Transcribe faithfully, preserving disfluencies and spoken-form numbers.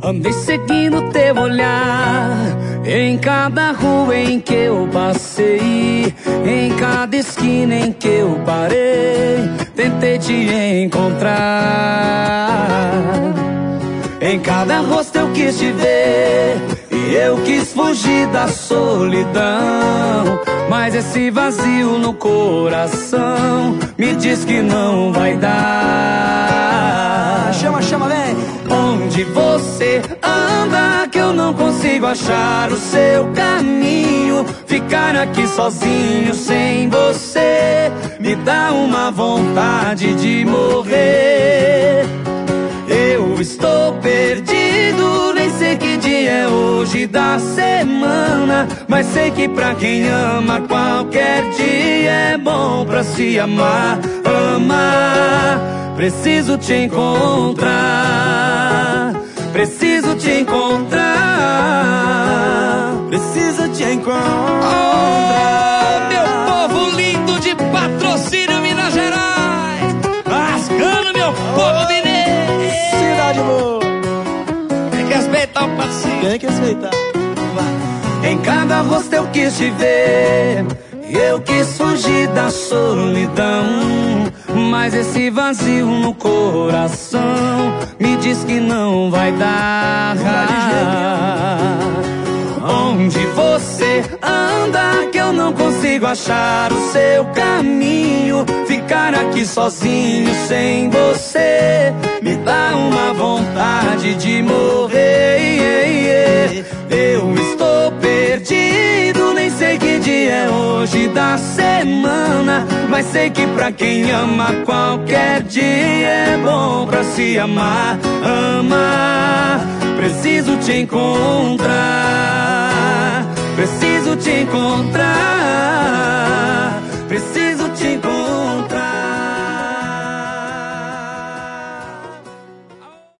Andei seguindo teu olhar em cada rua em que eu passei, em cada esquina em que eu parei. Tentei te encontrar, em cada rosto eu quis te ver, e eu quis fugir da solidão. Mas esse vazio no coração me diz que não vai dar. Chama, chama, vem. Onde você anda que eu não consigo achar o seu caminho? Ficar aqui sozinho sem você me dá uma vontade de morrer. Eu estou perdido, nem sei que dia é hoje da semana, mas sei que pra quem ama qualquer dia é bom pra se amar. Amar, preciso te encontrar, preciso te encontrar, preciso te encontrar. Oh, meu povo lindo de Patrocínio, Minas Gerais, rasgando meu povo mineiro. Cidade boa. Tem que respeitar o parceiro. Tem que respeitar. Vai. Em cada rosto eu quis te ver, eu quis fugir da solidão. Mas esse vazio no coração me diz que não vai dar. Onde você anda que eu não consigo achar o seu caminho? Ficar aqui sozinho sem você me dá uma vontade de morrer. Eu estou perdido, nem sei que dia é hoje da semana, mas sei que pra quem ama qualquer dia é bom pra se amar. Amar, preciso te encontrar, preciso te encontrar.